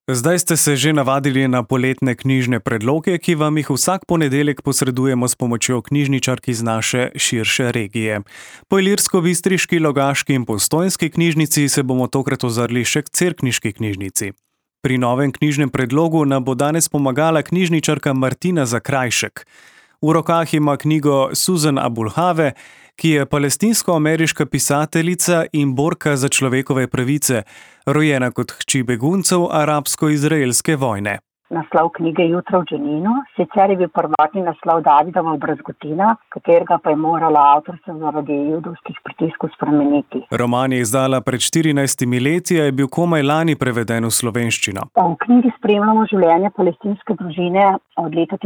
Zdaj ste se že navadili na poletne knjižne predloge, ki vam jih vsak ponedeljek posredujemo s pomočjo knjižničark iz naše širše regije. Po ilirsko-bistriški, Logaški in Postojnski knjižnici se bomo tokrat ozrli še k Cerkniški knjižnici. Pri novem knjižnem predlogu nam bo danes pomagala knjižničarka Martina Zakrajšek. V rokah ima knjigo Susan Abulhave, ki je palestinsko-ameriška pisateljica in borka za človekove pravice, rojena kot hči beguncev arabsko-izraelske vojne. Naslov knjige Jutra v Dženinu, sicer je bil prvotni naslov Davidova brazgotina, katerega pa je morala avtorica zaradi judovskih pritiskov spremeniti. Roman je izdala pred 14 leti, a je bil komaj lani preveden v slovenščino. V knjigi spremljamo življenje palestinske družine od leta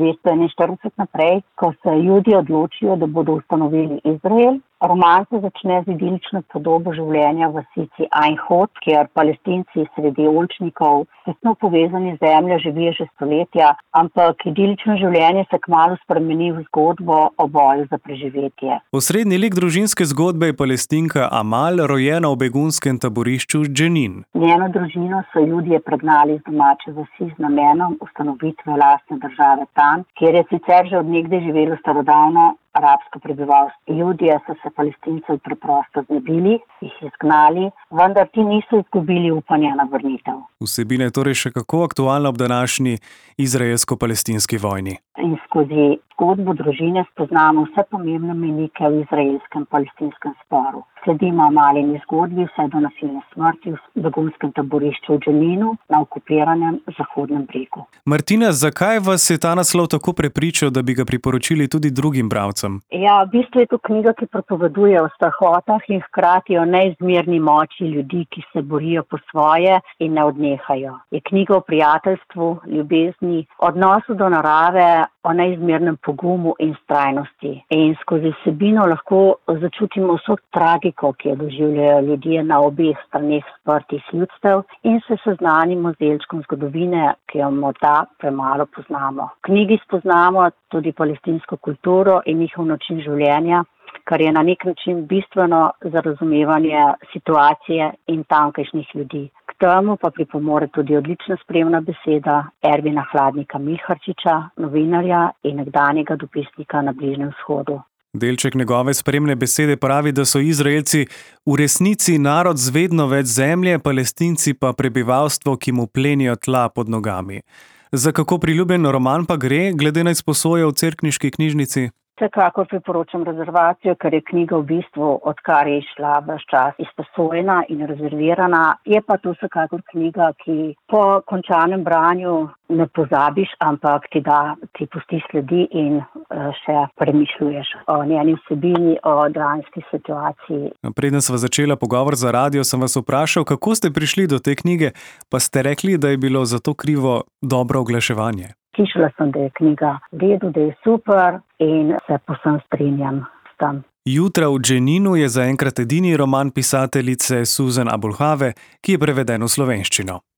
1241 naprej, ko se Judi odločijo, da bodo ustanovili Izrael. Roman se začne z idilično podobo življenja v vasici Ein Hod, kjer Palestinci sredi oljčnikov tesno povezani z zemljo živijo že stoletja, ampak idilično življenje se kmalu spremeni v zgodbo o boju za preživetje. Osrednji lik družinske zgodbe je Palestinka Amal, rojena v begunskem taborišču Dženin. Njeno družino so Judje pregnali iz domače vasi z namenom ustanovitve lastne države tam, kjer je sicer že od nekdaj živelo starodavno arabsko prebivalstvo. Judje so se Palestincev preprosto znebili, jih izgnali, vendar ti niso izgubili upanja na vrnitev. Vsebina je torej še kako aktualna ob današnji izraelsko-palestinski vojni. In skozi zgodbo družine spoznamo vse pomembne mejnike v izraelskem-palestinskem sporu. Sledimo Amalini zgodbi vse do nasilne smrti v begunskem taborišču v Dženinu na okupiranem Zahodnem bregu. Martina, zakaj vas je ta naslov tako prepričal, da bi ga priporočili tudi drugim bralcem? Ja, v bistvu je to knjiga, ki pripoveduje o strahotah in hkrati o neizmerni moči ljudi, ki se borijo po svoje in ne odnehajo. Je knjiga o prijateljstvu, ljubezni, odnosu do narave, o neizmernem pogumu in vztrajnosti. In skozi vsebino lahko začutimo vso tragiko, ki jo doživljajo ljudje na obeh straneh sprtih ljudstev, in se seznanimo z delčkom zgodovine, ki jo morda premalo poznamo. V knjigi spoznamo tudi palestinsko kulturo in njihov način življenja, kar je na nek način bistveno za razumevanje situacije in tamkajšnjih ljudi. K temu pa pripomore tudi odlična spremna beseda Ervina Hladnika Milharčiča, novinarja in nekdanjega dopisnika na Bližnjem vzhodu. Delček njegove spremne besede pravi, da so Izraelci v resnici narod z vedno več zemlje, Palestinci pa prebivalstvo, ki mu plenijo tla pod nogami. Za kako priljubljen roman pa gre, glede na izposojo v Cerkniški knjižnici? Vsekakor priporočam rezervacijo, ker je knjiga v bistvu, odkar je išla ves čas, izposojena in rezervirana. Je pa to vsekakor knjiga, ki po končanem branju ne pozabiš, ampak ti pusti sledi in še premišljuješ o njeni vsebini, o dejanski situaciji. Preden sva začela pogovor za radio, sem vas vprašal, kako ste prišli do te knjige, pa ste rekli, da je bilo za to krivo dobro oglaševanje. Slišala sem, da je knjiga v redu, da je super in se povsem strinjam s tem. Jutra v Dženinu je zaenkrat edini roman pisateljice Susan Abulhave, ki je preveden v slovenščino.